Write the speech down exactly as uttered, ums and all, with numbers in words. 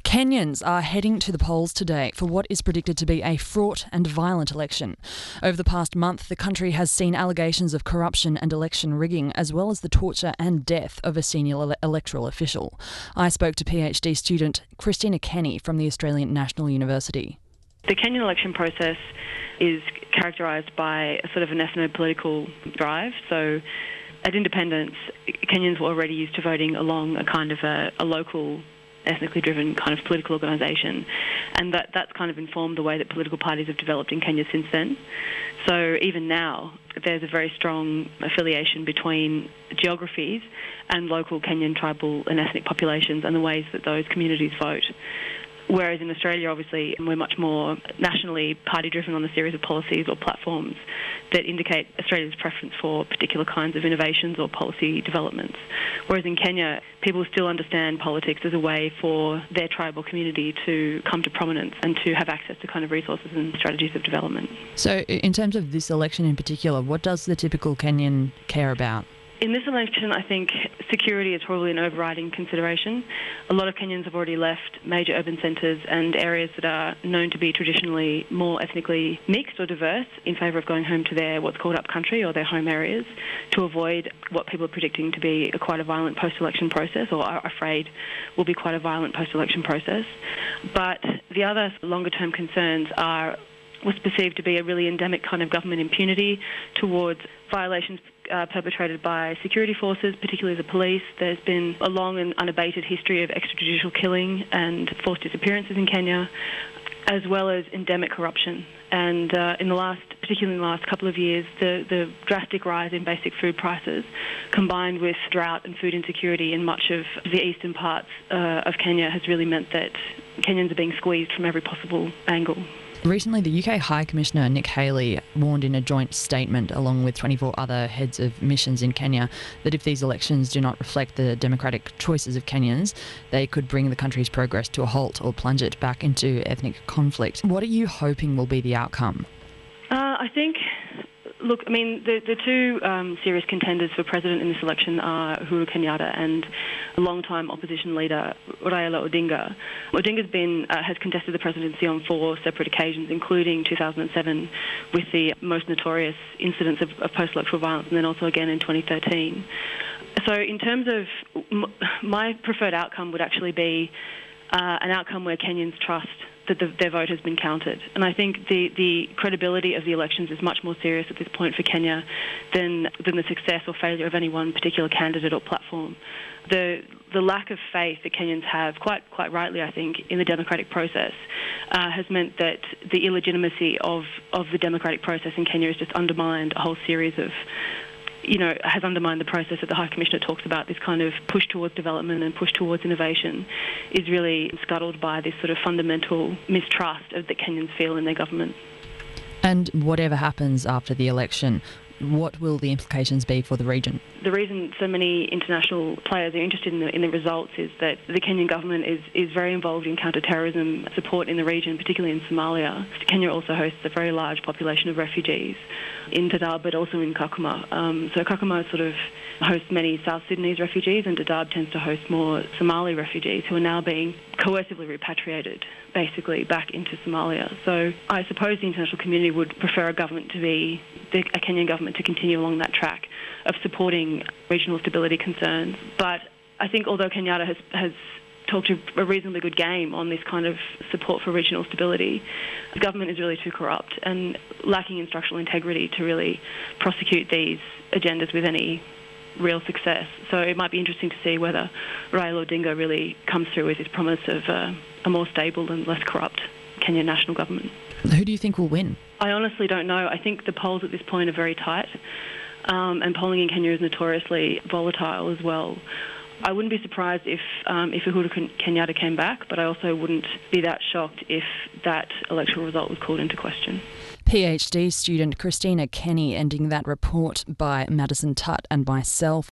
Kenyans are heading to the polls today for what is predicted to be a fraught and violent election. Over the past month, the country has seen allegations of corruption and election rigging, as well as the torture and death of a senior ele- electoral official. I spoke to PhD student Christina Kenny from the Australian National University. The Kenyan election process is characterised by a sort of an ethno-political drive. So at independence, Kenyans were already used to voting along a kind of a, a local ethnically driven kind of political organisation, and that, that's kind of informed the way that political parties have developed in Kenya since then. So even now, there's a very strong affiliation between geographies and local Kenyan tribal and ethnic populations and the ways that those communities vote. Whereas in Australia, obviously, we're much more nationally party-driven on a series of policies or platforms that indicate Australia's preference for particular kinds of innovations or policy developments. Whereas in Kenya, people still understand politics as a way for their tribal community to come to prominence and to have access to kind of resources and strategies of development. So in terms of this election in particular, what does the typical Kenyan care about? In this election, I think security is probably an overriding consideration. A lot of Kenyans have already left major urban centres and areas that are known to be traditionally more ethnically mixed or diverse in favour of going home to their what's called upcountry or their home areas to avoid what people are predicting to be a quite a violent post-election process, or are afraid will be quite a violent post-election process. But the other longer-term concerns are was perceived to be a really endemic kind of government impunity towards violations uh, perpetrated by security forces, particularly the police. There's been a long and unabated history of extrajudicial killing and forced disappearances in Kenya, as well as endemic corruption. And uh, in the last, particularly in the last couple of years, the, the drastic rise in basic food prices, combined with drought and food insecurity in much of the eastern parts uh, of Kenya, has really meant that Kenyans are being squeezed from every possible angle. Recently, the U K High Commissioner Nick Haley warned in a joint statement, along with twenty-four other heads of missions in Kenya, that if these elections do not reflect the democratic choices of Kenyans, they could bring the country's progress to a halt or plunge it back into ethnic conflict. What are you hoping will be the outcome? Uh, I think... Look, I mean, the, the two um, serious contenders for president in this election are Uhuru Kenyatta and a long-time opposition leader, Raila Odinga. Odinga's been, uh, has contested the presidency on four separate occasions, including two thousand seven with the most notorious incidents of, of post-electoral violence, and then also again in twenty thirteen. So in terms of m- my preferred outcome would actually be uh, an outcome where Kenyans trust that the, their vote has been counted. And I think the, the credibility of the elections is much more serious at this point for Kenya than than the success or failure of any one particular candidate or platform. The the lack of faith that Kenyans have, quite quite rightly I think, in the democratic process uh, has meant that the illegitimacy of, of the democratic process in Kenya has just undermined a whole series of you know, has undermined the process that the High Commissioner talks about. This kind of push towards development and push towards innovation is really scuttled by this sort of fundamental mistrust that Kenyans feel in their government. And whatever happens after the election, what will the implications be for the region? The reason so many international players are interested in the, in the results is that the Kenyan government is, is very involved in counter-terrorism support in the region, particularly in Somalia. Kenya also hosts a very large population of refugees in Dadaab, but also in Kakuma. Um, so Kakuma sort of hosts many South Sudanese refugees, and Dadaab tends to host more Somali refugees who are now being coercively repatriated, basically, back into Somalia. So I suppose the international community would prefer a government to be, the, a Kenyan government to continue along that track of supporting regional stability concerns. But I think although Kenyatta has, has talked a reasonably good game on this kind of support for regional stability, the government is really too corrupt and lacking in structural integrity to really prosecute these agendas with any real success. So it might be interesting to see whether Raila Odinga really comes through with his promise of uh, a more stable and less corrupt Kenyan national government. Who do you think will win? I honestly don't know. I think the polls at this point are very tight, um, and polling in Kenya is notoriously volatile as well. I wouldn't be surprised if um, if Uhuru Kenyatta came back, but I also wouldn't be that shocked if that electoral result was called into question. PhD student Christina Kenny ending that report by Madison Tutt and myself.